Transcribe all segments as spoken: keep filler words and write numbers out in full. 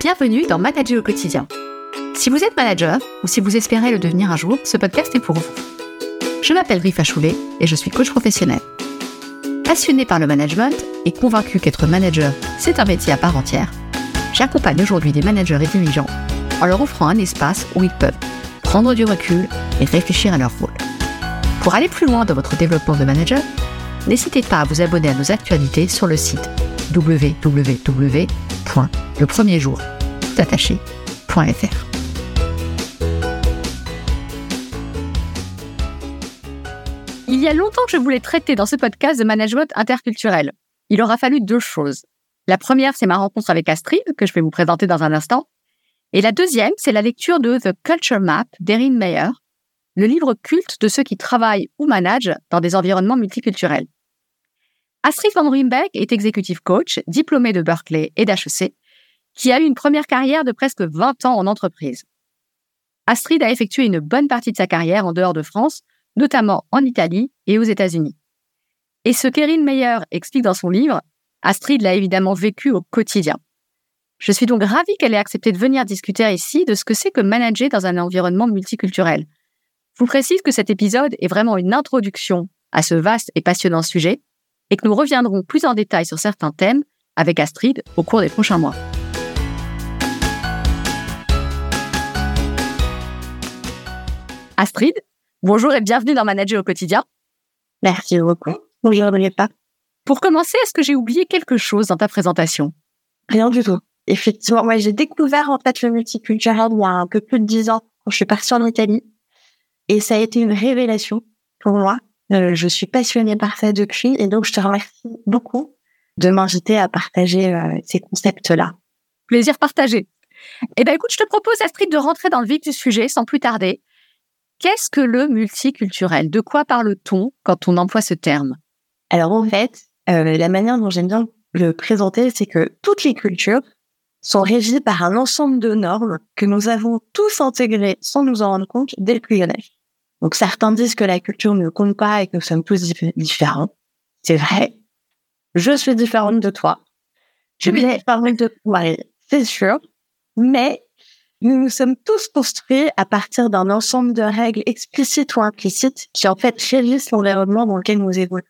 Bienvenue dans Manager au quotidien. Si vous êtes manager ou si vous espérez le devenir un jour, ce podcast est pour vous. Je m'appelle Rifa Choulet et je suis coach professionnel. Passionnée par le management et convaincue qu'être manager, c'est un métier à part entière, j'accompagne aujourd'hui des managers et dirigeants en leur offrant un espace où ils peuvent prendre du recul et réfléchir à leur rôle. Pour aller plus loin dans votre développement de manager, n'hésitez pas à vous abonner à nos actualités sur le site w w w point le premier jour tout attaché point f r. Il y a longtemps que je voulais traiter dans ce podcast de management interculturel. Il aura fallu deux choses. La première, c'est ma rencontre avec Astrid, que je vais vous présenter dans un instant. Et la deuxième, c'est la lecture de The Culture Map d'Erin Meyer, le livre culte de ceux qui travaillent ou managent dans des environnements multiculturels. Astrid Van Ruymbeek est executive coach, diplômée de Berkeley et d'H E C, qui a eu une première carrière de presque vingt ans en entreprise. Astrid a effectué une bonne partie de sa carrière en dehors de France, notamment en Italie et aux États-Unis. Et ce qu'Erin Meyer explique dans son livre, Astrid l'a évidemment vécu au quotidien. Je suis donc ravie qu'elle ait accepté de venir discuter ici de ce que c'est que manager dans un environnement multiculturel. Je vous précise que cet épisode est vraiment une introduction à ce vaste et passionnant sujet et que nous reviendrons plus en détail sur certains thèmes avec Astrid au cours des prochains mois. Astrid, bonjour et bienvenue dans Manager au quotidien. Merci beaucoup. Bonjour, Rifa. Pour commencer, est-ce que j'ai oublié quelque chose dans ta présentation? Rien du tout. Effectivement, moi, j'ai découvert en fait le multiculturel il y a un peu plus de dix ans quand je suis partie en Italie. Et ça a été une révélation pour moi. Euh, je suis passionnée par ça depuis et donc je te remercie beaucoup de m'inviter à partager euh, ces concepts-là. Plaisir partagé. Eh bien, écoute, je te propose, Astrid, de rentrer dans le vif du sujet sans plus tarder. Qu'est-ce que le multiculturel? De quoi parle-t-on quand on emploie ce terme? Alors en fait, euh, la manière dont j'aime bien le présenter, c'est que toutes les cultures sont régies par un ensemble de normes que nous avons tous intégrées sans nous en rendre compte dès le plus jeune âge. Donc certains disent que la culture ne compte pas et que nous sommes tous dif- différents. C'est vrai. Je suis différente de toi. Je suis différente de toi, c'est sûr. Mais nous nous sommes tous construits à partir d'un ensemble de règles explicites ou implicites qui en fait régissent l'environnement dans lequel nous évoluons.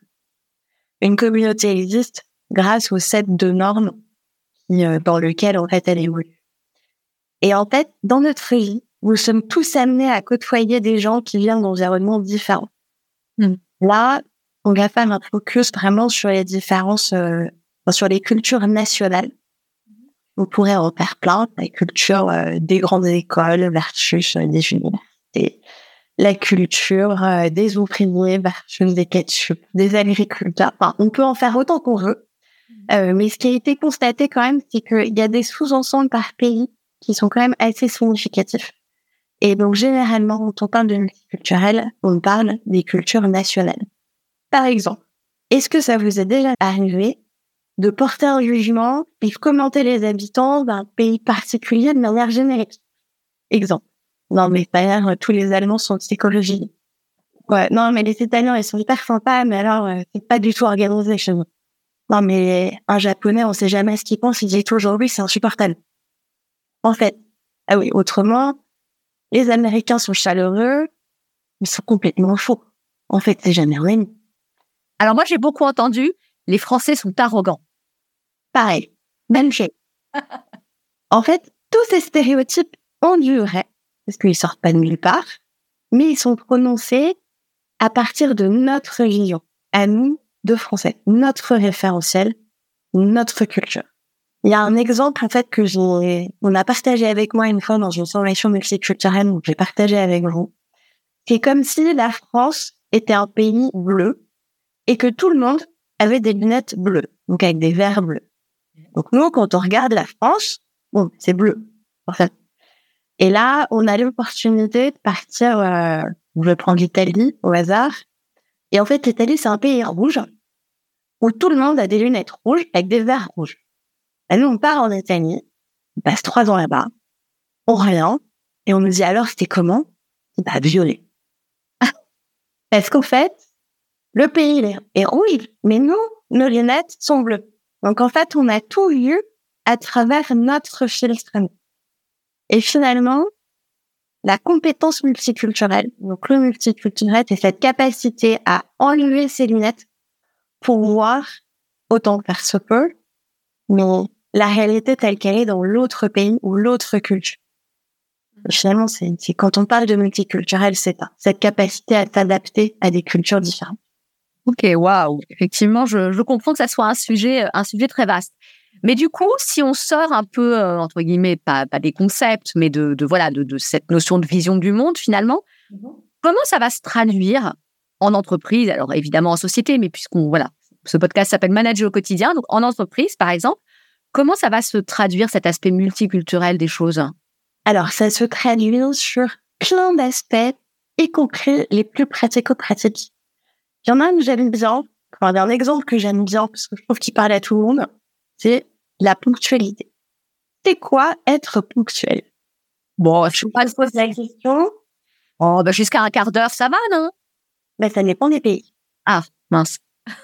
Une communauté existe grâce au set de normes qui, euh, dans lequel en fait elle évolue. Et en fait, dans notre vie, nous sommes tous amenés à côtoyer des gens qui viennent d'environnements différents. Mmh. Là, on va faire un focus vraiment sur les différences, euh, sur les cultures nationales. On pourrait en faire plein, la culture euh, des grandes écoles versus euh, des universités, la culture euh, des ouvriers versus des ketchup, des agriculteurs. Enfin, on peut en faire autant qu'on veut. Euh, mais ce qui a été constaté quand même, c'est qu'il y a des sous-ensembles par pays qui sont quand même assez significatifs. Et donc, généralement, quand on parle de multiculturel, on parle des cultures nationales. Par exemple, est-ce que ça vous est déjà arrivé de porter un jugement et de commenter les habitants d'un pays particulier de manière générique? Exemple. Non, mais d'ailleurs, tous les Allemands sont psychologiques. Ouais, non, mais les Italiens, ils sont hyper sympas, mais alors, euh, c'est pas du tout organisé chez nous. Non, mais un Japonais, on sait jamais ce qu'il pense, il dit toujours oui, c'est insupportable. En fait, ah oui, autrement, les Américains sont chaleureux, ils sont complètement faux. En fait, c'est jamais rien. Alors moi, j'ai beaucoup entendu, les Français sont arrogants. Pareil, même chose. En fait, tous ces stéréotypes ont du vrai, parce qu'ils sortent pas de nulle part, mais ils sont prononcés à partir de notre vision, à nous, de Français, notre référentiel, notre culture. Il y a un exemple, en fait, que j'ai, on a partagé avec moi une fois dans une formation multiculturelle, donc j'ai partagé avec vous. C'est comme si la France était un pays bleu et que tout le monde avait des lunettes bleues, donc avec des verres bleus. Donc nous, quand on regarde la France, bon, c'est bleu, en fait. Et là, on a l'opportunité de partir, euh, je vais prendre l'Italie au hasard. Et en fait, l'Italie, c'est un pays rouge où tout le monde a des lunettes rouges avec des verres rouges. Et nous, on part en Italie, on passe trois ans là-bas, on revient, et on nous dit alors, c'était comment? Bah, violet. Parce qu'en fait, le pays est rouge, mais nous, nos lunettes sont bleues. Donc en fait, on a tout vu à travers notre filtre. Et finalement, la compétence multiculturelle, donc le multiculturel, c'est cette capacité à enlever ses lunettes pour voir, autant que faire se peut, mais la réalité telle qu'elle est dans l'autre pays ou l'autre culture. Et finalement, c'est, c'est quand on parle de multiculturel, c'est ça, cette capacité à s'adapter à des cultures différentes. Ok, waouh. Effectivement, je, je comprends que ça soit un sujet, un sujet très vaste. Mais du coup, si on sort un peu, euh, entre guillemets, pas, pas des concepts, mais de, de voilà, de, de cette notion de vision du monde, finalement, mm-hmm. Comment ça va se traduire en entreprise? Alors, évidemment, en société, mais puisqu'on, voilà, ce podcast s'appelle Manager au quotidien. Donc, en entreprise, par exemple, comment ça va se traduire, cet aspect multiculturel des choses? Alors, ça se traduit sur plein d'aspects, y compris les plus pratico-pratiques. Il y en a un que j'aime bien, enfin, un exemple que j'aime bien, parce que je trouve qu'il parle à tout le monde, c'est la ponctualité. C'est quoi être ponctuel? Bon, je sais pas, je pose la question. Oh, ben jusqu'à un quart d'heure, ça va, non? Ben, ça dépend des pays. Ah, mince.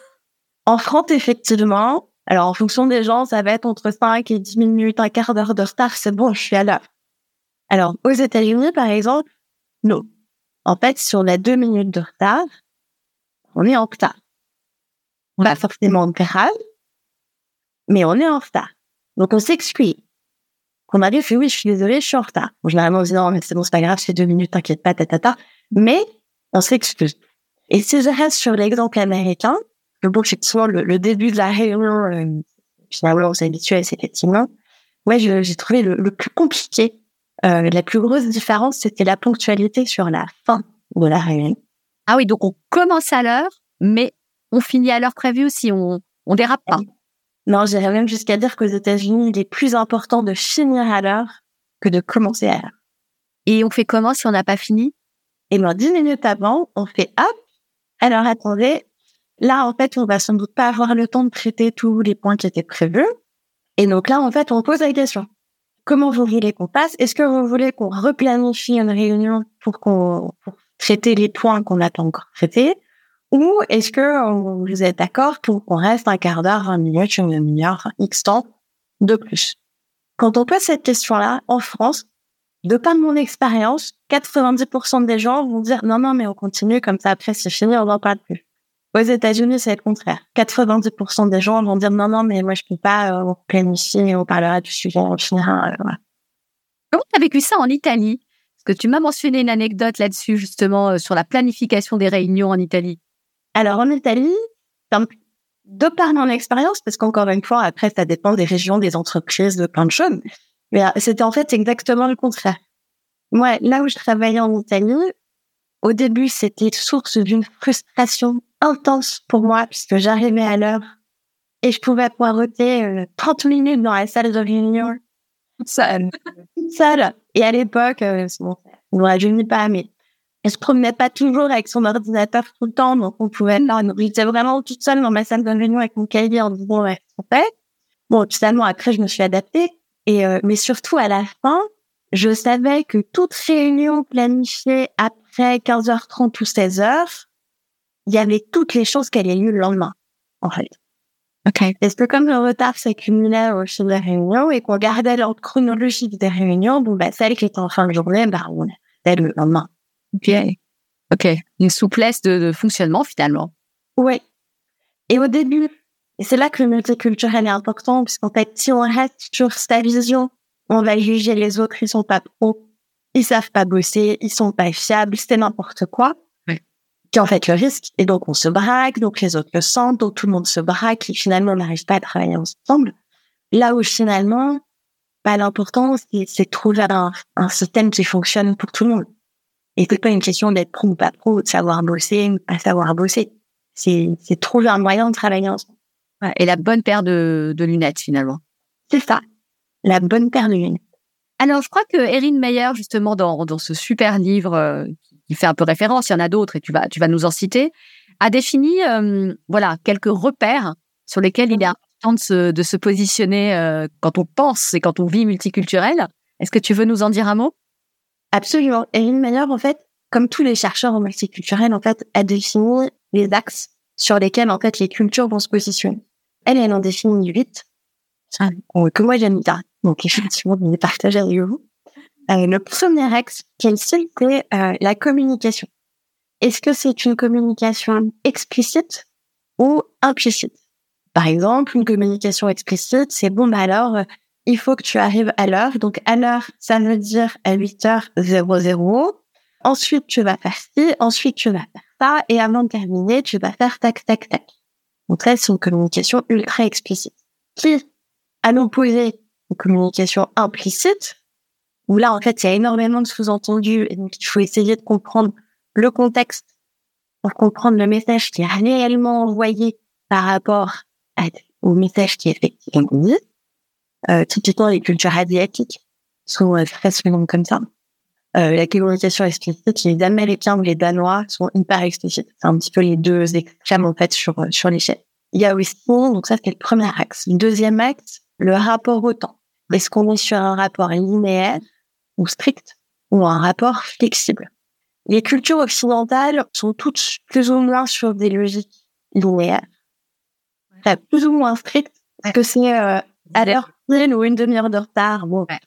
En France, effectivement, alors en fonction des gens, ça va être entre cinq et dix minutes, un quart d'heure de retard, c'est bon, je suis à l'heure. Alors, aux États-Unis, par exemple, non. En fait, si on a deux minutes de retard, on est en retard. On va forcément grave, mais on est en retard. Donc, on s'excuse. On arrive, fait oui, je suis désolée, je suis en retard. Bon, généralement, on dit non, mais c'est bon, c'est pas grave, c'est deux minutes, t'inquiète pas, tatata. Mais, on s'excuse. Et si je reste sur l'exemple américain, que bon, effectivement, le, le début de la réunion, euh, finalement, on s'est habitué à cet effectivement. Ouais, je, j'ai trouvé le, le plus compliqué, euh, la plus grosse différence, c'était la ponctualité sur la fin de la réunion. Ah oui, donc on commence à l'heure, mais on finit à l'heure prévue aussi, on, on dérape pas. Non, j'irais même jusqu'à dire qu'aux États-Unis, il est plus important de finir à l'heure que de commencer à l'heure. Et on fait comment si on n'a pas fini? Et bien, dix minutes avant, on fait hop. Alors, attendez. Là, en fait, on va sans doute pas avoir le temps de traiter tous les points qui étaient prévus. Et donc là, en fait, on pose la question. Comment vous voulez qu'on passe? Est-ce que vous voulez qu'on replanifie une réunion pour qu'on, pour traiter les points qu'on n'a pas encore traités? Ou est-ce que vous êtes d'accord pour qu'on reste un quart d'heure, vingt minutes, une demi-heure, X temps de plus? Quand on pose cette question-là, en France, de par mon expérience, quatre-vingt-dix pour cent des gens vont dire non, non, mais on continue comme ça, après c'est fini, on n'en parle plus. Aux États-Unis, c'est le contraire. quatre-vingt-dix pour cent des gens vont dire non, non, mais moi je peux pas, euh, on planifie, on parlera du sujet, on finira. Euh, voilà. Comment tu as vécu ça en Italie? Parce que tu m'as mentionné une anecdote là-dessus, justement, euh, sur la planification des réunions en Italie. Alors, en Italie, de par mon expérience, parce qu'encore une fois, après, ça dépend des régions, des entreprises, de plein de choses, mais c'était en fait exactement le contraire. Moi, là où je travaillais en Italie, au début, c'était source d'une frustration intense pour moi, puisque j'arrivais à l'heure et je pouvais poireauter euh, trente minutes dans la salle de réunion, toute seule. toute seule. Et à l'époque, euh, bon, on ne rajeunit pas, mais elle se promenait pas toujours avec son ordinateur tout le temps, donc on pouvait, là, j'étais vraiment toute seule dans ma salle de réunion avec mon cahier en disant, bon, ouais, c'est fait. Bon, finalement, après, je me suis adaptée. Et, euh, mais surtout, à la fin, je savais que toute réunion planifiée après quinze heures trente ou seize heures, il y avait toutes les choses qui allaient lieu le lendemain, en fait. Ok. Parce que comme le retard s'accumulait au fil des réunions et qu'on gardait l'ordre chronologique des réunions, bon, bah, celle qui était en fin de journée, bah, on était le lendemain. Ok. Ok. Une souplesse de, de fonctionnement, finalement. Oui. Et au début, et c'est là que le multiculturel est important, puisqu'en fait, si on reste sur sa vision, on va juger les autres, ils sont pas pro, ils savent pas bosser, ils sont pas fiables, c'est n'importe quoi. Oui. Qui en fait le risque. Et donc, on se braque, donc les autres le sentent, donc tout le monde se braque, et finalement, on n'arrive pas à travailler ensemble. Là où finalement, bah, l'important, c'est, c'est de trouver un, un système qui fonctionne pour tout le monde. Et c'est pas une question d'être pro ou pas pro, de savoir bosser ou pas savoir bosser. C'est, c'est trouver un moyen de travailler ensemble. Ouais, et la bonne paire de, de lunettes, finalement. C'est ça. La bonne paire de lunettes. Alors, je crois que Erin Meyer, justement, dans, dans ce super livre euh, qui fait un peu référence, il y en a d'autres et tu vas, tu vas nous en citer, a défini, euh, voilà, quelques repères sur lesquels il est important de se, de se positionner euh, quand on pense et quand on vit multiculturel. Est-ce que tu veux nous en dire un mot? Absolument. Erin Meyer, en fait, comme tous les chercheurs en multiculturel, en fait, a défini les axes sur lesquels, en fait, les cultures vont se positionner. Elle, elle en définit huit. euh, que moi j'aime bien. Donc, effectivement, je vais partager avec vous. Euh, le premier axe, quel c'est euh, la communication. Est-ce que c'est une communication explicite ou implicite? Par exemple, une communication explicite, c'est bon, bah alors, euh, il faut que tu arrives à l'heure. Donc, à l'heure, ça veut dire à huit heures zéro. Ensuite, tu vas faire ci, ensuite, tu vas faire ça, et avant de terminer, tu vas faire tac, tac, tac. Donc là, c'est une communication ultra explicite. Qui, à l'opposé, une communication implicite, où là, en fait, il y a énormément de sous-entendus, et donc il faut essayer de comprendre le contexte pour comprendre le message qui est réellement envoyé par rapport à, au message qui est effectivement dit. Euh, typiquement, les cultures asiatiques sont euh, très souvent comme ça. Euh, la communication explicite, les Américains ou les Danois sont hyper explicites. C'est un petit peu les deux extrêmes, en fait, sur, sur l'échelle. Il y a aussi, donc ça, c'est le premier axe. Le deuxième axe, le rapport au temps. Est-ce qu'on est sur un rapport linéaire ou strict ou un rapport flexible? Les cultures occidentales sont toutes plus ou moins sur des logiques linéaires. Enfin, plus ou moins strictes, parce que c'est euh, à l'heure pile ou une demi-heure de retard. Bon. Ouais.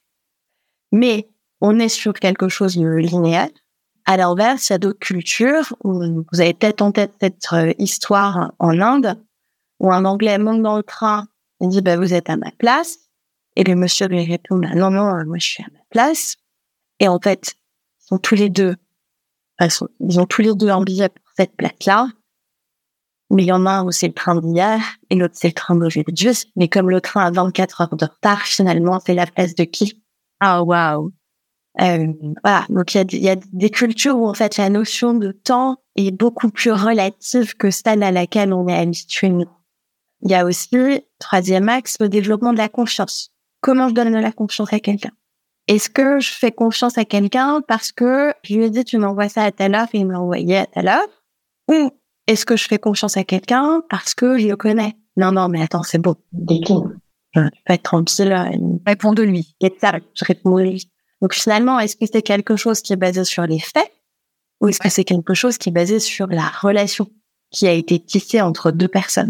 Mais on est sur quelque chose de linéaire. À l'inverse, il y a d'autres cultures où vous avez peut-être en tête cette euh, histoire en Inde où un Anglais monte dans le train et dit bah, « vous êtes à ma place ». Et le monsieur lui répond bah, « non, non, moi je suis à ma place ». Et en fait, ils sont tous les deux, enfin, ils ont tous les deux un billet pour cette place-là. Mais il y en a un où c'est le train d'hier et l'autre c'est le train d'aujourd'hui. Mais comme le train a vingt-quatre heures de retard, finalement, c'est la place de qui? Ah, oh, waouh. Euh, voilà. Donc, il y a, il y a des cultures où, en fait, la notion de temps est beaucoup plus relative que celle à laquelle on est habitué, nous. Il y a aussi, troisième axe, le développement de la confiance. Comment je donne de la confiance à quelqu'un? Est-ce que je fais confiance à quelqu'un parce que je lui ai dit tu m'envoies ça à telle heure et il me l'a envoyé à telle heure? Ou est-ce que je fais confiance à quelqu'un parce que je le connais? Non, non, mais attends, c'est bon. Décline. Je peux être tranquille. Réponds de lui. Je réponds de lui. Donc finalement, est-ce que c'est quelque chose qui est basé sur les faits ou est-ce que c'est quelque chose qui est basé sur la relation qui a été tissée entre deux personnes?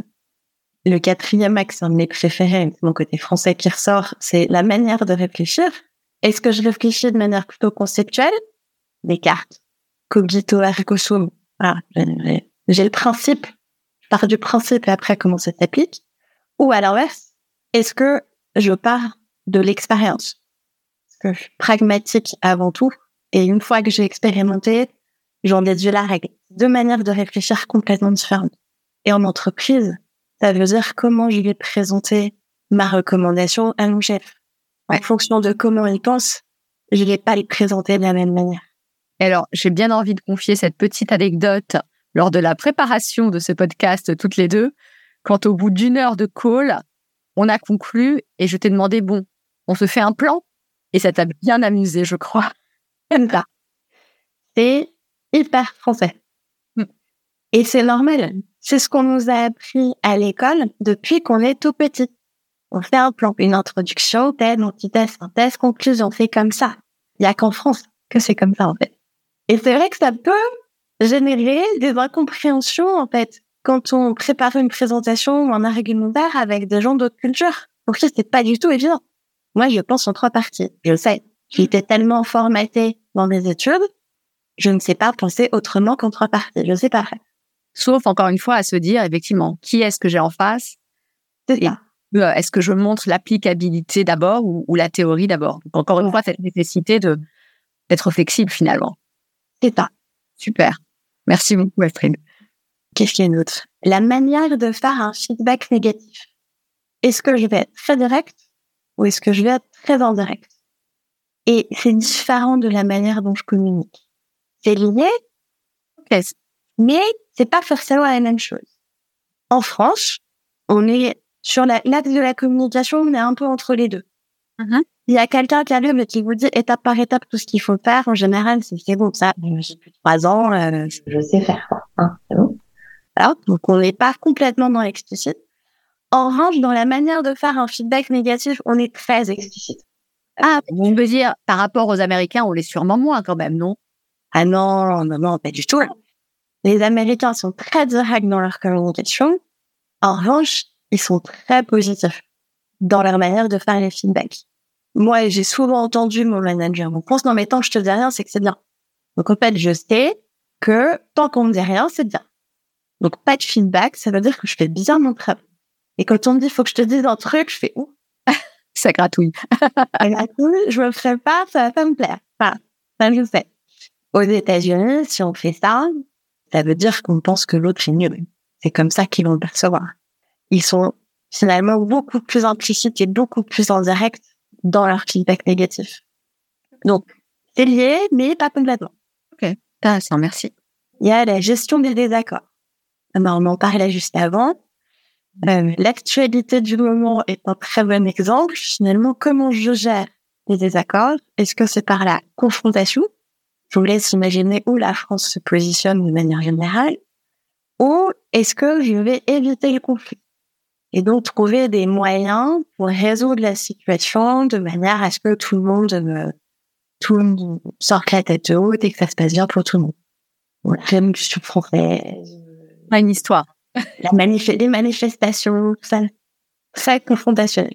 Le quatrième axe, un de mes préférés, mon côté français qui ressort, c'est la manière de réfléchir. Est-ce que je réfléchis de manière plutôt conceptuelle? Descartes, cogito ergo sum. Voilà, j'ai, j'ai le principe, je pars du principe et après comment ça s'applique. Ou à l'inverse, est-ce que je pars de l'expérience? Est-ce que je suis pragmatique avant tout? Et une fois que j'ai expérimenté, j'en déduis la règle. Deux manières de réfléchir complètement différentes. Et en entreprise, ça veut dire comment je vais présenter ma recommandation à mon chef. En fonction de comment il pense, je vais pas les présenter de la même manière. Alors, j'ai bien envie de confier cette petite anecdote lors de la préparation de ce podcast toutes les deux, quand au bout d'une heure de call, on a conclu et je t'ai demandé, bon, on se fait un plan? Et ça t'a bien amusé, je crois. Comme ça. C'est hyper français. Mm. Et c'est normal. C'est ce qu'on nous a appris à l'école depuis qu'on est tout petit. On fait un plan, une introduction, thèse, antithèse, synthèse, conclusion. C'est comme ça. Il n'y a qu'en France que c'est comme ça, en fait. Et c'est vrai que ça peut générer des incompréhensions, en fait, quand on prépare une présentation ou un argumentaire avec des gens d'autres cultures. Pour qui c'est pas du tout évident. Moi, je pense en trois parties. Je sais. J'étais tellement formatée dans mes études, je ne sais pas penser autrement qu'en trois parties. Je sais pas faire. Sauf, encore une fois, à se dire, effectivement, qui est-ce que j'ai en face? C'est ça. Est-ce que je montre l'applicabilité d'abord ou, ou la théorie d'abord? Donc, encore une fois, cette nécessité de, d'être flexible, finalement. C'est ça. Super. Merci beaucoup, Astrid. Qu'est-ce qu'il y a d'autre? La manière de faire un feedback négatif. Est-ce que je vais être très direct ou est-ce que je vais être très indirect? Et c'est différent de la manière dont je communique. C'est lié, mais c'est pas forcément la même chose. En France, on est sur la, l'axe de la communication, on est un peu entre les deux. Mm-hmm. Il y a quelqu'un qui arrive et qui vous dit étape par étape tout ce qu'il faut faire. En général, c'est, c'est bon, ça, j'ai plus de trois ans, euh, je sais faire, quoi. Hein, c'est bon. Alors, donc on n'est pas complètement dans l'explicite. En revanche, dans la manière de faire un feedback négatif, on est très explicite. Ah, on veut dire, par rapport aux Américains, on l'est sûrement moins quand même, non? Ah non, non, non, pas du tout. Les Américains sont très directs dans leur communication. En revanche, ils sont très positifs. dans leur manière de faire les feedbacks. Moi, j'ai souvent entendu mon manager me pense, non, mais tant que je te dis rien, c'est que c'est bien. Donc, en fait, je sais que tant qu'on me dit rien, c'est bien. Donc, pas de feedback, ça veut dire que je fais bien mon travail. Et quand on me dit, faut que je te dise un truc, je fais, ouh. Ça gratouille. Ça gratouille, je me ferai pas, ça va pas me plaire. Enfin, ça, je sais. Aux États-Unis, si on fait ça, ça veut dire qu'on pense que l'autre est nul. C'est comme ça qu'ils vont le percevoir. Ils sont finalement beaucoup plus implicites et beaucoup plus en direct dans leur feedback négatif. Donc, c'est lié, mais pas complètement. Ok, intéressant, merci. Il y a la gestion des désaccords. Ben, on en parlait juste avant. Euh, l'actualité du moment est un très bon exemple. Finalement, comment je gère les désaccords? Est-ce que c'est par la confrontation? Je vous laisse imaginer où la France se positionne de manière générale. Ou est-ce que je vais éviter le conflit? Et donc, trouver des moyens pour résoudre la situation de manière à ce que tout le monde, euh, tout le monde sorte la tête haute et que ça se passe bien pour tout le monde. Voilà, révolution française. Pas une histoire. La manif- les manifestations, tout ça, ça confrontationnel.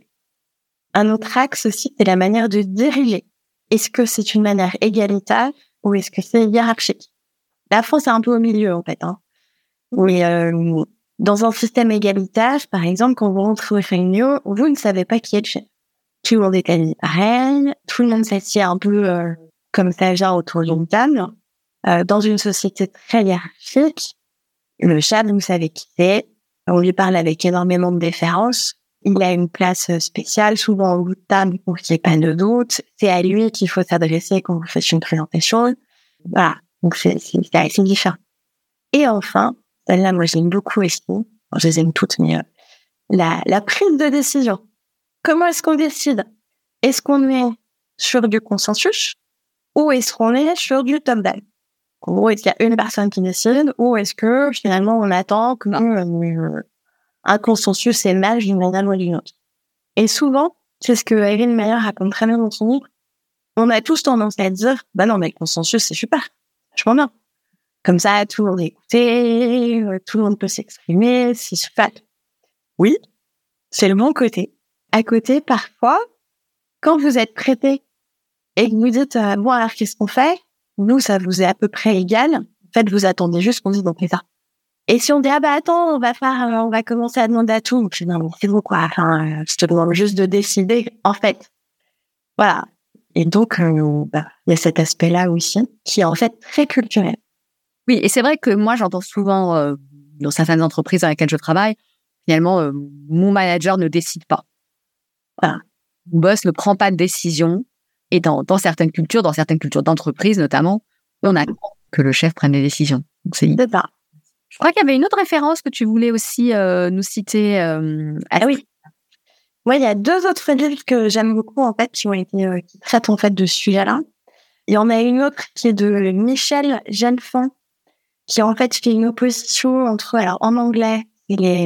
Un autre axe aussi, c'est la manière de diriger. Est-ce que c'est une manière égalitaire ou est-ce que c'est hiérarchique? La France est un peu au milieu, en fait, hein. Mais euh, dans un système égalitaire, par exemple, quand vous rentrez au réunion, vous ne savez pas qui est le chef. Tout le monde est habillé pareil, tout le monde s'assied un peu euh, comme ça vient autour d'une table. Euh, dans une société très hiérarchique, le chef, vous savez qui c'est, on lui parle avec énormément de déférence, il a une place spéciale, souvent au bout de table pour qu'il n'y ait pas de doute, c'est à lui qu'il faut s'adresser quand vous faites une présentation. Voilà, donc c'est, c'est, c'est assez différent. Et enfin, celle-là, moi, j'aime beaucoup aussi. Bon, je les aime toutes, mais euh, la, la prise de décision. Comment est-ce qu'on décide? Est-ce qu'on est sur du consensus ou est-ce qu'on est sur du top-down? En gros, est-ce qu'il y a une personne qui décide ou est-ce que finalement on attend que euh, un consensus émerge d'une manière ou d'une autre? Et souvent, c'est ce que Erin Meyer raconte très bien dans son livre. On a tous tendance à dire, bah non, mais le consensus, c'est super, vachement bien. Comme ça, tout le monde est écouté, tout le monde peut s'exprimer, c'est super. Oui, c'est le bon côté. À côté, parfois, quand vous êtes prêté et que vous dites, euh, bon, alors qu'est-ce qu'on fait? Nous, ça vous est à peu près égal. En fait, vous attendez juste qu'on dise, donc, c'est ça. Et si on dit, ah bah attends, on va faire, euh, on va commencer à demander à tout. Je dis, non, mais c'est bon, quoi. Enfin, euh, je te demande juste de décider, en fait. Voilà. Et donc, euh, bah, il y a cet aspect-là aussi, qui est en fait très culturel. Oui, et c'est vrai que moi, j'entends souvent, euh, dans certaines entreprises dans lesquelles je travaille, finalement, euh, mon manager ne décide pas. Voilà. Mon boss ne prend pas de décision. Et dans, dans certaines cultures, dans certaines cultures d'entreprise notamment, on attend que le chef prenne des décisions. Donc c'est C'est ça. Je crois qu'il y avait une autre référence que tu voulais aussi euh, nous citer. Euh, ah oui. Moi, il y a deux autres livres que j'aime beaucoup, en fait, qui ont été, euh, qui traitent, en fait, de ce sujet-là. Il y en a une autre qui est de Michel Genfond, qui, en fait, fait une opposition entre, alors, en anglais, les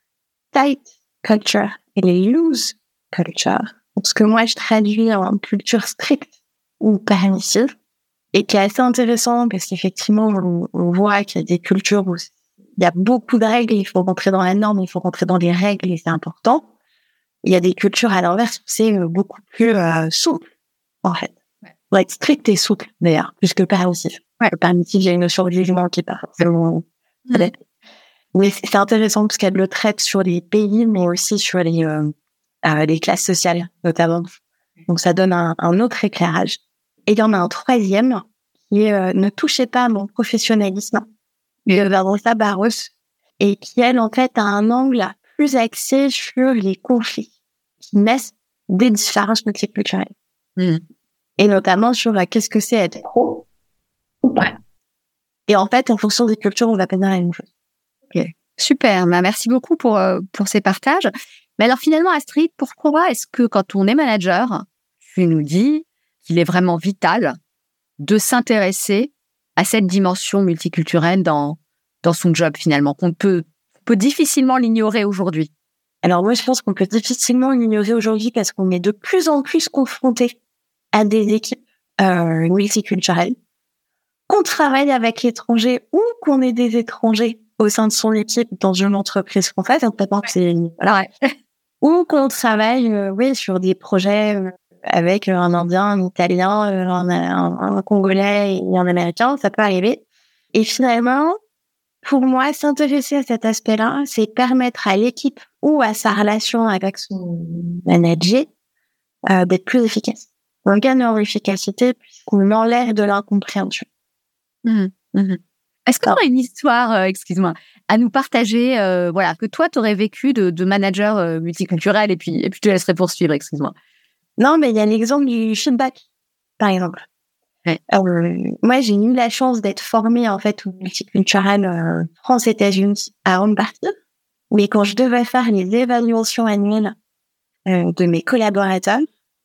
tight culture et les loose culture. Ce que moi, je traduis en culture stricte ou permissive, et qui est assez intéressant parce qu'effectivement, on, on voit qu'il y a des cultures où il y a beaucoup de règles, il faut rentrer dans la norme, il faut rentrer dans les règles et c'est important. Il y a des cultures à l'inverse où c'est beaucoup plus euh, souple, en fait. Ouais. Pour être strict et souple, d'ailleurs, plus que permissif. Ouais. Le permissif, il y a une notion de jugement qui est pas forcément... Mmh. Mais c'est intéressant parce qu'elle le traite sur les pays, mais aussi sur les, euh, euh, les classes sociales, notamment. Donc, ça donne un, un autre éclairage. Et il y en a un troisième qui est euh, « Ne touchez pas à mon professionnalisme » de Vanessa Barros, et qui, elle, en fait, a un angle plus axé sur les conflits qui naissent des différences multiculturelles. Mmh. Et notamment sur euh, qu'est-ce que c'est être pro ou pas. Et en fait, en fonction des cultures, on va pas dire la même chose. Ok, super. Merci beaucoup pour, euh, pour ces partages. Mais alors finalement, Astrid, pourquoi est-ce que quand on est manager, tu nous dis qu'il est vraiment vital de s'intéresser à cette dimension multiculturelle dans, dans son job finalement, qu'on peut, peut difficilement l'ignorer aujourd'hui? Alors moi, je pense qu'on peut difficilement l'ignorer aujourd'hui parce qu'on est de plus en plus confronté à des équipes euh, multiculturelles, qu'on travaille avec l'étranger ou qu'on ait des étrangers au sein de son équipe dans une entreprise française. Peut-être que c'est... Voilà. Ouais. ou qu'on travaille, euh, oui, sur des projets euh, avec un Indien, un Italien, euh, un, un, un Congolais et un Américain, ça peut arriver. Et finalement, pour moi, s'intéresser à cet aspect-là, c'est permettre à l'équipe ou à sa relation avec son manager euh, d'être plus efficace. On gagne en efficacité puisqu'on enlève de l'incompréhension. Mmh, mmh. Est-ce que tu aurais une histoire, euh, excuse-moi, à nous partager, euh, voilà, que toi, tu aurais vécu de, de manager euh, multiculturel, et puis, et puis je te laisserai poursuivre, excuse-moi. Non, mais il y a l'exemple du feedback, par exemple. Ouais. Euh, moi, j'ai eu la chance d'être formée, en fait, au multiculturel euh, France-États-Unis à grande partie. Mais quand je devais faire les évaluations annuelles euh, de mes collaborateurs,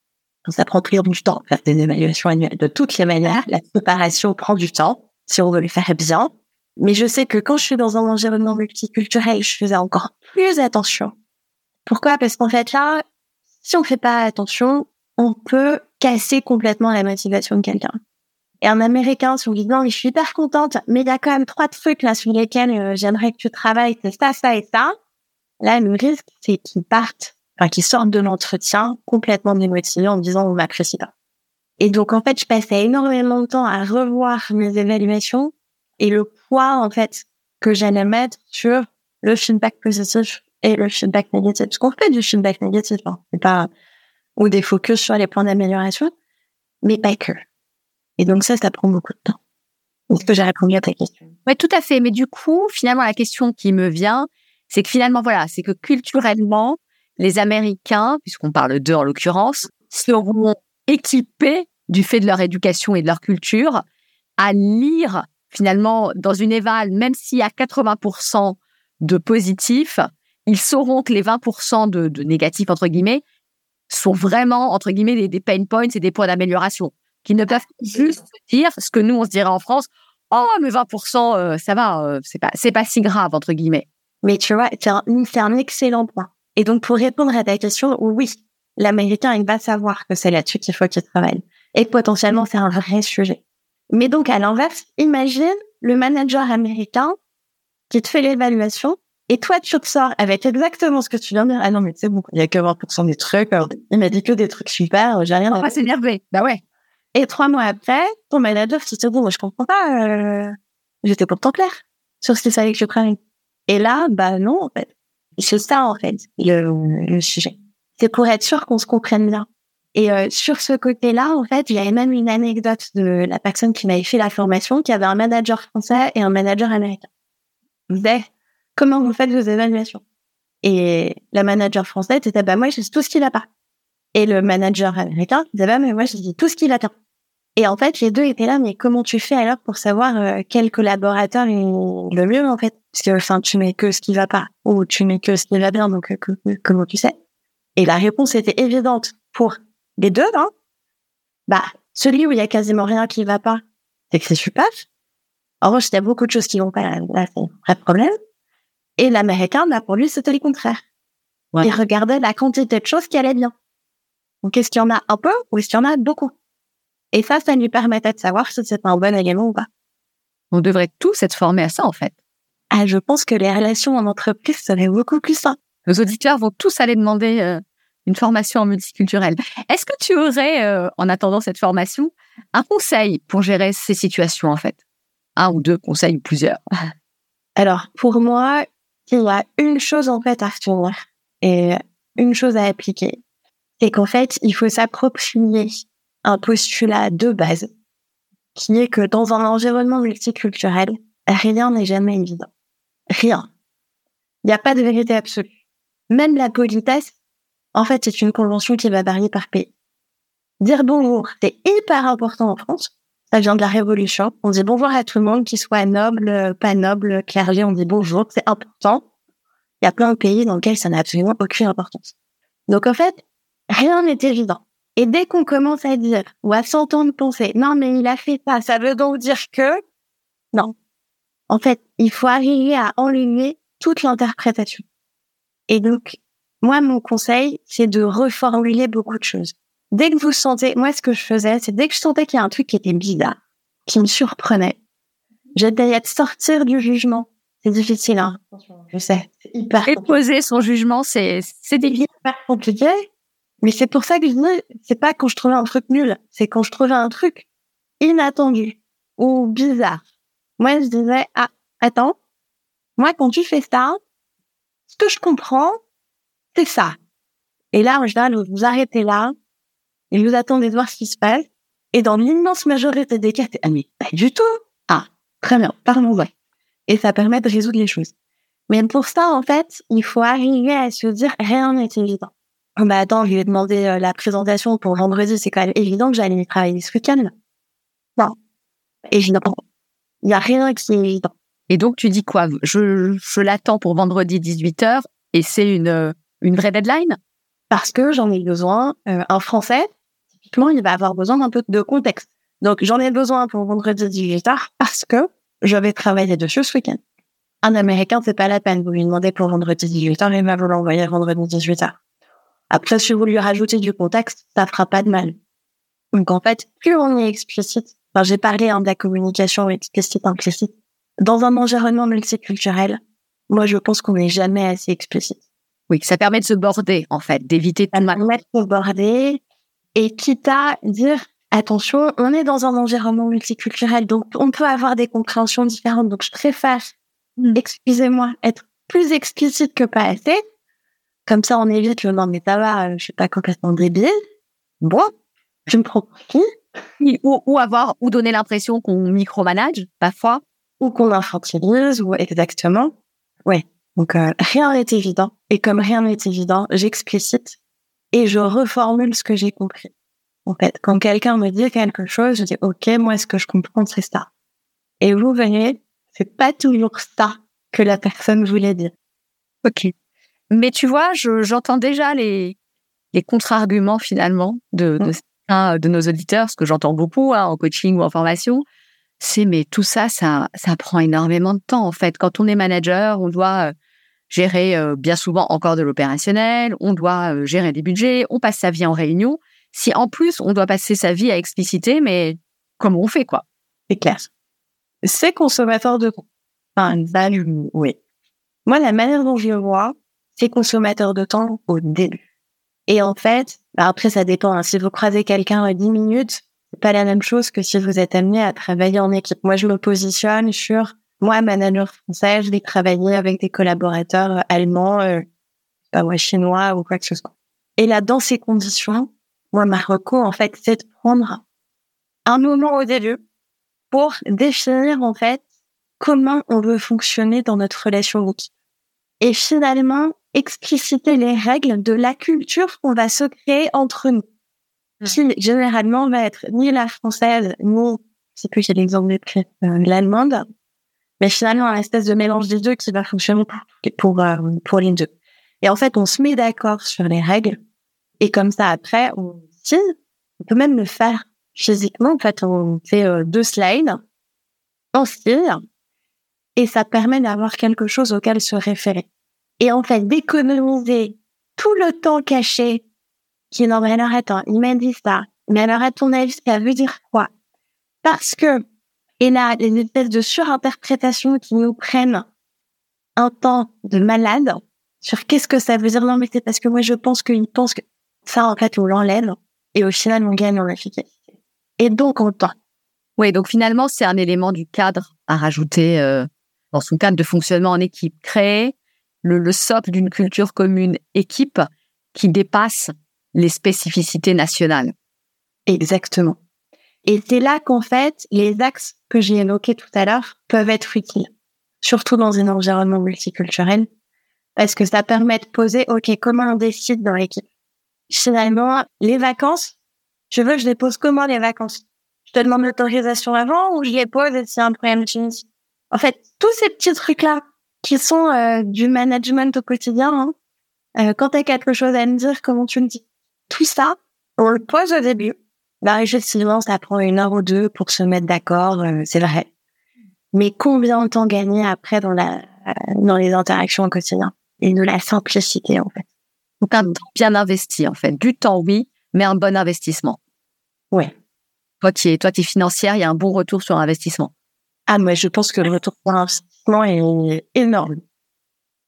ça prend toujours du temps, faire des évaluations annuelles de toutes les manières. La préparation prend du temps, si on veut le faire bien. Mais je sais que quand je suis dans un environnement multiculturel, je faisais encore plus attention. Pourquoi? Parce qu'en fait, là, si on fait pas attention, on peut casser complètement la motivation de quelqu'un. Et un Américain, si on dit non, mais je suis hyper contente, mais il y a quand même trois trucs là sur lesquels euh, j'aimerais que tu travailles, c'est ça, ça et ça. Là, le risque, c'est qu'ils partent, enfin qu'ils sortent de l'entretien complètement démotivés en me disant on m'apprécie pas. Et donc en fait, je passais énormément de temps à revoir mes évaluations et le poids en fait que j'allais mettre sur le feedback positif et le feedback négatif. Parce qu'on fait du feedback négatif, hein. C'est pas ou des focus sur les points d'amélioration, mais pas que. Et donc ça, ça prend beaucoup de temps. Est-ce que j'ai répondu à ta question? Oui, tout à fait. Mais du coup, finalement, la question qui me vient, c'est que finalement, voilà, c'est que culturellement, les Américains, puisqu'on parle d'eux en l'occurrence, seront équipés du fait de leur éducation et de leur culture à lire finalement dans une éval, même s'il y a quatre-vingts pour cent de positifs, ils sauront que les vingt pour cent de, de négatifs, entre guillemets, sont vraiment, entre guillemets, des, des pain points et des points d'amélioration, qui ne peuvent juste dire ce que nous, on se dirait en France, oh, mais vingt pour cent, euh, ça va, euh, c'est pas, c'est pas si grave, entre guillemets. Mais tu vois, c'est un, c'est un excellent point. Et donc, pour répondre à ta question, oui, l'Américain, il va savoir que c'est là-dessus qu'il faut qu'il travaille. Et potentiellement, c'est un vrai sujet. Mais donc, à l'inverse, imagine le manager américain qui te fait l'évaluation et toi, tu te sors avec exactement ce que tu viens de dire. Ah non, mais c'est bon, il y a que vingt pour cent des trucs. Il m'a dit que des trucs super, j'ai rien à On va s'énerver. Bah ouais. Et trois mois après, ton manager se dit, bon, moi, je comprends pas, euh, j'étais pourtant claire sur ce qu'il fallait que je prenne. Et là, bah non, en fait. C'est ça, en fait, le, le sujet. C'est pour être sûr qu'on se comprenne bien. Et euh, sur ce côté-là, en fait, il y avait même une anecdote de la personne qui m'avait fait la formation, qui avait un manager français et un manager américain. Il disait, comment vous faites vos évaluations? Et la manager française était, bah moi, je sais tout ce qu'il a pas. Et le manager américain disait, bah mais moi, je dis tout ce qu'il a bien. Et en fait, les deux étaient là, mais comment tu fais alors pour savoir euh, quel collaborateur est le mieux, en fait? Parce que, enfin, tu mets que ce qui va pas, ou tu mets que ce qui va bien, donc euh, que, comment tu sais? Et la réponse était évidente pour les deux, hein. Bah, celui où il y a quasiment rien qui va pas, c'est que c'est super. En revanche, il y a beaucoup de choses qui vont pas, là, là c'est un vrai problème. Et l'américain, là, pour lui, c'était le contraire. Ouais. Il regardait la quantité de choses qui allaient bien. Donc, est-ce qu'il y en a un peu, ou est-ce qu'il y en a beaucoup? Et ça, ça lui permettait de savoir si c'est un bon élément ou pas. On devrait tous être formés à ça, en fait. Ah, je pense que les relations en entreprise seraient beaucoup plus simples. Nos auditeurs vont tous aller demander euh, une formation en multiculturel. Est-ce que tu aurais, euh, en attendant cette formation, un conseil pour gérer ces situations, en fait? Un ou deux conseils ou plusieurs? Alors, pour moi, il y a une chose, en fait, à retenir et une chose à appliquer. C'est qu'en fait, il faut s'approprier un postulat de base qui est que dans un environnement multiculturel, rien n'est jamais évident. Rien. Il n'y a pas de vérité absolue. Même la politesse, en fait, c'est une convention qui va varier par pays. Dire bonjour, c'est hyper important en France. Ça vient de la Révolution. On dit bonjour à tout le monde, qu'il soit noble, pas noble, clergé, on dit bonjour, c'est important. Il y a plein de pays dans lesquels ça n'a absolument aucune importance. Donc en fait, rien n'est évident. Et dès qu'on commence à dire, ou à s'entendre penser, non mais il a fait ça, ça veut donc dire que... Non. En fait, il faut arriver à enlever toute l'interprétation. Et donc, moi, mon conseil, c'est de reformuler beaucoup de choses. Dès que vous sentez... Moi, ce que je faisais, c'est dès que je sentais qu'il y a un truc qui était bizarre, qui me surprenait, j'essayais de sortir du jugement. C'est difficile, hein. Je sais, c'est hyper Et compliqué. poser son jugement, c'est, c'est délicat. C'est hyper compliqué. Mais c'est pour ça que je dis, c'est pas quand je trouvais un truc nul, c'est quand je trouvais un truc inattendu ou bizarre. Moi, je disais, ah, attends, moi, quand tu fais ça, ce que je comprends, c'est ça. Et là, en général, vous vous arrêtez là, et vous attendez de voir ce qui se passe. Et dans l'immense majorité des cas, c'est, ah, mais pas du tout. Ah, très bien, parlons-en. Et ça permet de résoudre les choses. Mais pour ça, en fait, il faut arriver à se dire, rien n'est évident. Oh, bah, attends, je lui ai demandé euh, la présentation pour vendredi, c'est quand même évident que j'allais y travailler ce week-end. Non. Évident. Il y a rien qui est évident. Et donc, tu dis quoi? Je, je l'attends pour vendredi dix-huit heures et c'est une, une vraie deadline? Parce que j'en ai besoin. Euh, un Français, typiquement, il va avoir besoin d'un peu de contexte. Donc, j'en ai besoin pour vendredi dix-huit heures parce que je vais travailler dessus ce week-end. Un Américain, c'est pas la peine. Vous lui demandez pour vendredi dix-huit heures, il va vous l'envoyer vendredi dix-huit heures. Après, si vous lui rajoutez du contexte, ça fera pas de mal. Donc, en fait, plus on est explicite, enfin, j'ai parlé hein, de la communication explicite, implicite. Dans un environnement multiculturel, moi, je pense qu'on n'est jamais assez explicite. Oui, ça permet de se border, en fait, d'éviter Ça permet de se border et quitte à dire, attention, on est dans un environnement multiculturel, donc on peut avoir des compréhensions différentes. Donc, je préfère, mmh. excusez-moi, être plus explicite que pas assez. Comme ça, on évite le non, mais ça va, euh, je suis pas complètement débile. Bon, je me prends pour qui? Ou, ou avoir, ou donner l'impression qu'on micromanage, parfois. Ou qu'on infantilise, ou exactement. Ouais. Donc, euh, rien n'est évident. Et comme rien n'est évident, j'explicite et je reformule ce que j'ai compris. En fait, quand quelqu'un me dit quelque chose, je dis, OK, moi, ce que je comprends, c'est ça. Et vous verrez, c'est pas toujours ça que la personne voulait dire. OK. Mais tu vois, je, j'entends déjà les, les contre-arguments finalement de, de, mmh. de nos auditeurs, ce que j'entends beaucoup hein, en coaching ou en formation, c'est mais tout ça, ça, ça prend énormément de temps en fait. Quand on est manager, on doit euh, gérer euh, bien souvent encore de l'opérationnel, on doit euh, gérer des budgets, on passe sa vie en réunion. Si en plus on doit passer sa vie à expliciter, mais comment on fait quoi? C'est clair. C'est consommateur de temps. Enfin, value, oui. Moi, la manière dont je le vois, c'est consommateur de temps au début. Et en fait, bah après, ça dépend. Hein. Si vous croisez quelqu'un à dix minutes, c'est pas la même chose que si vous êtes amené à travailler en équipe. Moi, je me positionne sur, moi, manager français, je vais travailler avec des collaborateurs allemands, euh, pas moi, chinois ou quoi que ce soit. Et là, dans ces conditions, moi, ma reco, en fait, c'est de prendre un moment au début pour définir, en fait, comment on veut fonctionner dans notre relation d'équipe. Et finalement, expliciter les règles de la culture qu'on va se créer entre nous. Qui, généralement, va être ni la française, ni, je sais plus quel exemple est euh, l'allemande, mais finalement, un espèce de mélange des deux qui va fonctionner pour, pour, euh, pour les deux. Et en fait, on se met d'accord sur les règles, et comme ça, après, on signe, on peut même le faire physiquement. En fait, on fait euh, deux slides, on signe, et ça permet d'avoir quelque chose auquel se référer. Et en fait, d'économiser tout le temps caché qui est non, mais alors attends, il m'a dit ça. Mais alors, à ton avis, ça veut dire quoi? Parce que, et là, les espèces de surinterprétations qui nous prennent un temps de malade sur qu'est-ce que ça veut dire. Non, mais c'est parce que moi, je pense qu'il pense que ça, en fait, on l'enlève. Et au final, on gagne en efficacité. Et donc, on tend. Oui, donc finalement, c'est un élément du cadre à rajouter euh, dans son cadre de fonctionnement en équipe. Créer le, le socle d'une culture commune équipe qui dépasse les spécificités nationales. Exactement. Et c'est là qu'en fait, les axes que j'ai évoqués tout à l'heure peuvent être utiles, surtout dans un environnement multiculturel, parce que ça permet de poser, OK, comment on décide dans l'équipe? Finalement, les vacances, je veux que je les pose comment les vacances? Je te demande l'autorisation avant ou je les pose et c'est un problème de En fait, tous ces petits trucs-là qui sont euh, du management au quotidien, hein, euh, quand tu as quelque chose à me dire, comment tu me dis? Tout ça, on le pose au début. Bah, effectivement, ça prend une heure ou deux pour se mettre d'accord, euh, c'est vrai. Mais combien de temps gagner après dans la, dans les interactions au quotidien? Et de la simplicité, en fait. Donc, un temps bien investi, en fait. Du temps, oui, mais un bon investissement. Ouais. Toi, tu es, toi, tu es financière, il y a un bon retour sur investissement. Ah, moi, je pense que le retour sur investissement est énorme.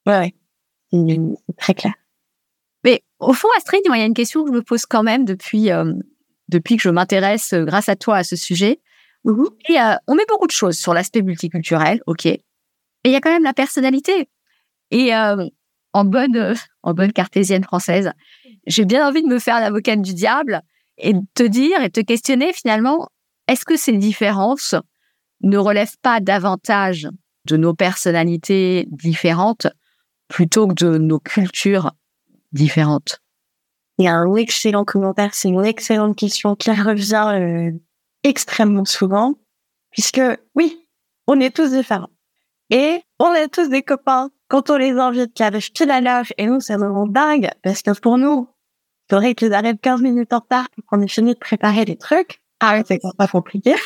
Ouais, ouais. C'est, c'est très clair. Mais au fond, Astrid, moi, il y a une question que je me pose quand même depuis, euh, depuis que je m'intéresse, euh, grâce à toi, à ce sujet. Mmh. Et euh, on met beaucoup de choses sur l'aspect multiculturel, ok. Et il y a quand même la personnalité. Et euh, en bonne, euh, en bonne cartésienne française, j'ai bien envie de me faire l'avocate du diable et de te dire et de te questionner finalement, est-ce que ces différences ne relèvent pas davantage de nos personnalités différentes plutôt que de nos cultures différentes? Il y a un excellent commentaire, c'est une excellente question qui revient euh, extrêmement souvent, puisque oui, on est tous différents. Et on est tous des copains quand on les invite qui arrivent pile à l'heure, et nous, c'est vraiment dingue, parce que pour nous, il faudrait qu'ils arrivent quinze minutes en retard pour qu'on ait fini de préparer les trucs. Ah, c'est pas compliqué.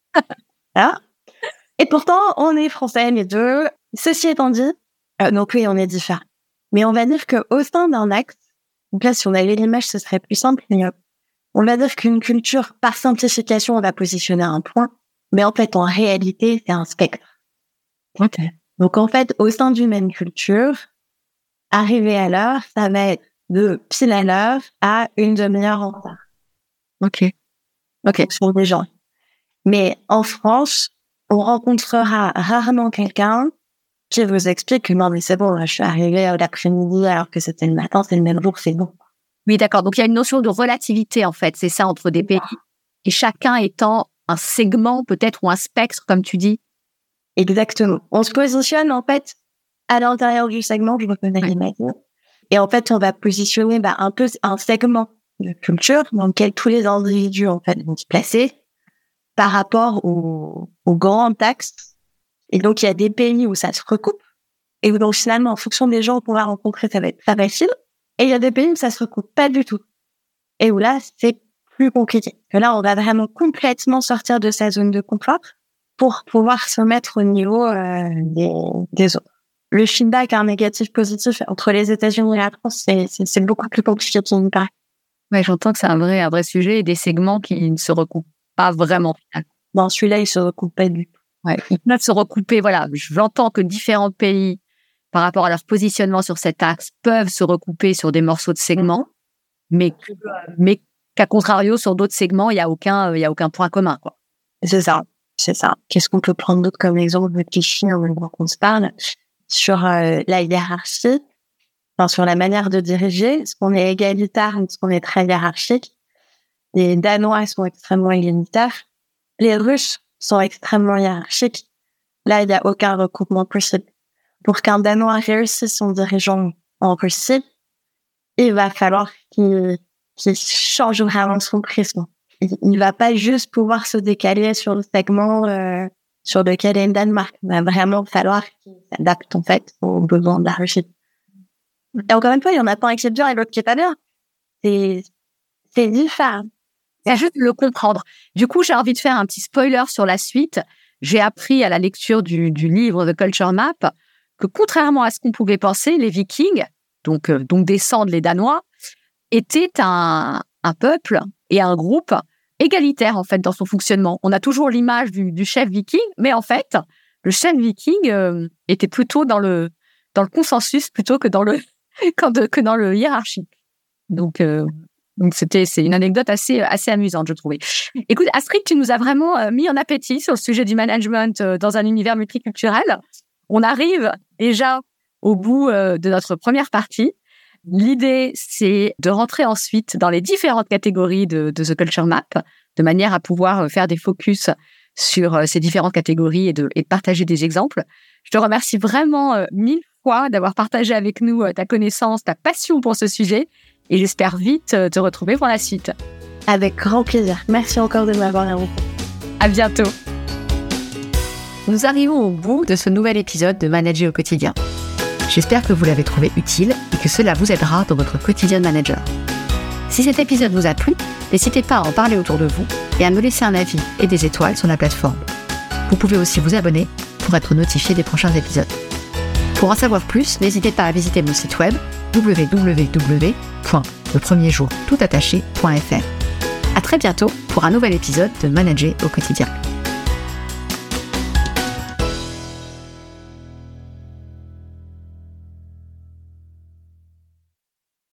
Voilà. Et pourtant, on est français, les deux. Ceci étant dit, euh, donc oui, on est différents. Mais on va dire qu'au sein d'un axe, donc là, si on avait l'image, ce serait plus simple, mais euh, on va dire qu'une culture, par simplification, on va positionner un point, mais en fait, en réalité, c'est un spectre. Ok. Donc en fait, au sein d'une même culture, arriver à l'heure, ça va être de pile à l'heure à une demi-heure en retard. Ok. Ok. Sur des gens. Mais en France, on rencontrera rarement quelqu'un qui vous explique que non, mais c'est bon, là, je suis arrivée l'après-midi alors que c'était le matin, c'est le même jour, c'est bon. Oui, d'accord. Donc, il y a une notion de relativité, en fait. C'est ça, entre des pays. Et chacun étant un segment, peut-être, ou un spectre, comme tu dis. Exactement. On se positionne, en fait, à l'intérieur du segment, je reconnais les mots. Et en fait, on va positionner, bah, un peu un segment de culture dans lequel tous les individus, en fait, vont se placer par rapport au, au grand axe. Et donc, il y a des pays où ça se recoupe. Et où, donc, finalement, en fonction des gens qu'on va rencontrer, ça va être pas facile. Et il y a des pays où ça se recoupe pas du tout. Et où là, c'est plus compliqué. Que là, on va vraiment complètement sortir de sa zone de confort pour pouvoir se mettre au niveau euh, des, des autres. Le feedback, un négatif positif entre les États-Unis et la France, c'est, c'est, c'est beaucoup plus compliqué qu'il me paraît. Ouais, j'entends que c'est un vrai, un vrai sujet et des segments qui ne se recoupent pas vraiment. Bon, celui-là, il se recoupe pas du tout. Ouais, ils peuvent se recouper. Voilà, j'entends que différents pays, par rapport à leur positionnement sur cet axe, peuvent se recouper sur des morceaux de segments, mais, mais qu'à contrario, sur d'autres segments, il n'y a aucun, il y a aucun point commun, quoi. C'est ça, c'est ça. Qu'est-ce qu'on peut prendre d'autre comme exemple de cliché en même temps qu'on se parle sur euh, la hiérarchie, enfin sur la manière de diriger, est-ce qu'on est égalitaire ou est-ce qu'on est très hiérarchique? Les Danois sont extrêmement égalitaires, les Russes sont extrêmement hiérarchiques. Là, il n'y a aucun recoupement possible. Pour qu'un Danois réussisse son dirigeant en Russie, il va falloir qu'il, qu'il change vraiment son prisme. Il, il va pas juste pouvoir se décaler sur le segment euh, sur lequel est le Danemark. Il va vraiment falloir qu'il s'adapte en fait aux besoins de la Russie. Et encore une fois, il y en a pas un qui est bien et l'autre qui est pas bien. C'est, c'est différent. C'est juste le comprendre. Du coup, j'ai envie de faire un petit spoiler sur la suite. J'ai appris à la lecture du, du livre The Culture Map que contrairement à ce qu'on pouvait penser, les Vikings, donc, euh, donc descendent les Danois, étaient un, un peuple et un groupe égalitaire en fait dans son fonctionnement. On a toujours l'image du, du chef viking, mais en fait, le chef viking euh, était plutôt dans le dans le consensus plutôt que dans le que dans le hiérarchique. Donc euh, Donc c'était c'est une anecdote assez assez amusante, je trouvais. Écoute, Astrid, tu nous as vraiment euh, mis en appétit sur le sujet du management euh, dans un univers multiculturel. On arrive déjà au bout euh, de notre première partie. L'idée, c'est de rentrer ensuite dans les différentes catégories de, de The Culture Map, de manière à pouvoir faire des focus sur euh, ces différentes catégories et de, et de partager des exemples. Je te remercie vraiment euh, mille fois d'avoir partagé avec nous euh, ta connaissance, ta passion pour ce sujet. Et j'espère vite te retrouver pour la suite. Avec grand plaisir. Merci encore de m'avoir invité. À bientôt. Nous arrivons au bout de ce nouvel épisode de Manager au quotidien. J'espère que vous l'avez trouvé utile et que cela vous aidera dans votre quotidien de manager. Si cet épisode vous a plu, n'hésitez pas à en parler autour de vous et à me laisser un avis et des étoiles sur la plateforme. Vous pouvez aussi vous abonner pour être notifié des prochains épisodes. Pour en savoir plus, n'hésitez pas à visiter mon site web w w w point le premier jour tout attaché point f r. À très bientôt pour un nouvel épisode de Manager au quotidien.